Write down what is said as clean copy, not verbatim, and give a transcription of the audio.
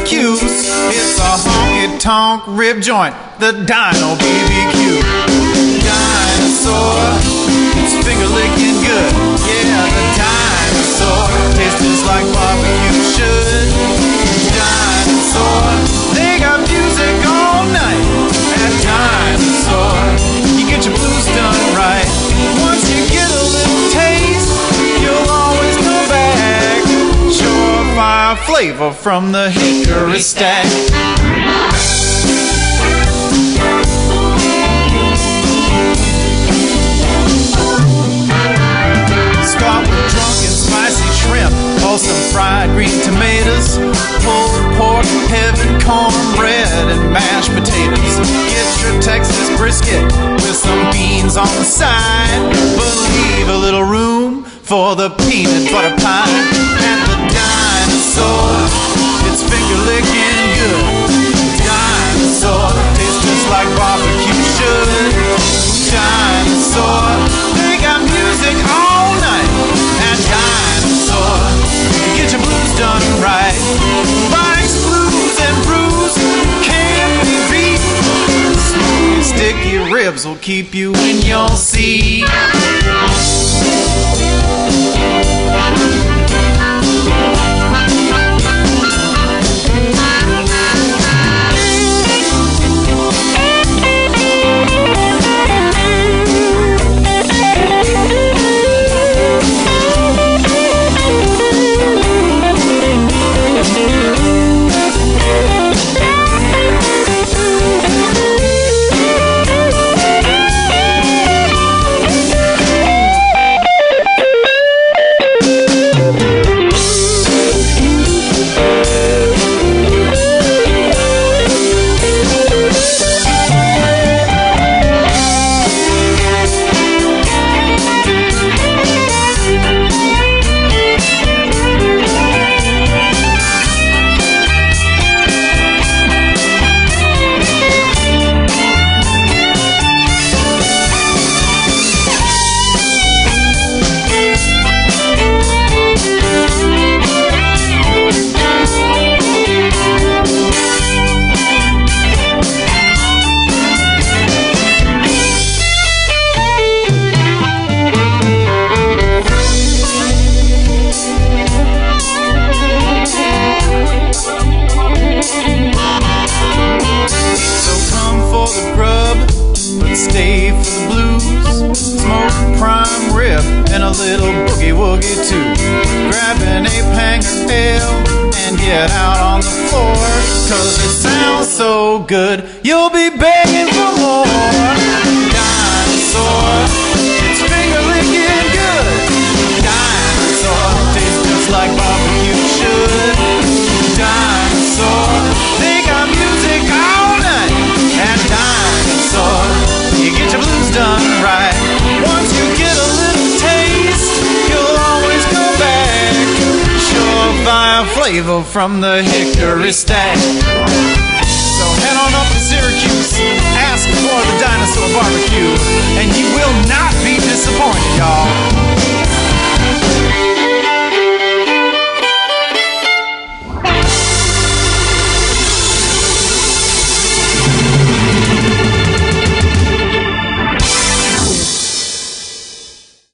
Syracuse. It's a honky-tonk rib joint, the Dino BBQ. Dinosaur, it's finger-licking good. Yeah, the dinosaur tastes just like barbecue should. Dinosaur, they got music all night. At Dinosaur, you get your blues done right. Once you get a little taste, you'll always come back. Surefire flavor from the Hickory Stack. Start with drunken spicy shrimp or some fried green tomatoes, pulled pork, heaven, cornbread, and mashed potatoes. Get your Texas brisket with some beans on the side, but leave a little room for the peanut butter pie. And the Dinosaur, it's finger-licking good. Dinosaur tastes just like barbecue should. Dinosaur, they got music all night. And Dinosaur, you get your blues done right. Bikes, blues, and brews can't be beat. Smoky, sticky ribs will keep you in your seat. Stay for the blues, smoke prime rib and a little boogie woogie too. Grab an 8-hanger ale and get out on the floor, 'cause it sounds so good you'll be begging for more. Dinosaur, it's finger-licking good. Dinosaur tastes just like barbecue should. Dinosaur, they got music all night. And Dinosaur, you get your blues done right. Once you get a little taste, you'll always come back. Surefire flavor from the Hickory Stack. So head on up to Syracuse, ask for the Dinosaur Barbecue, and you will not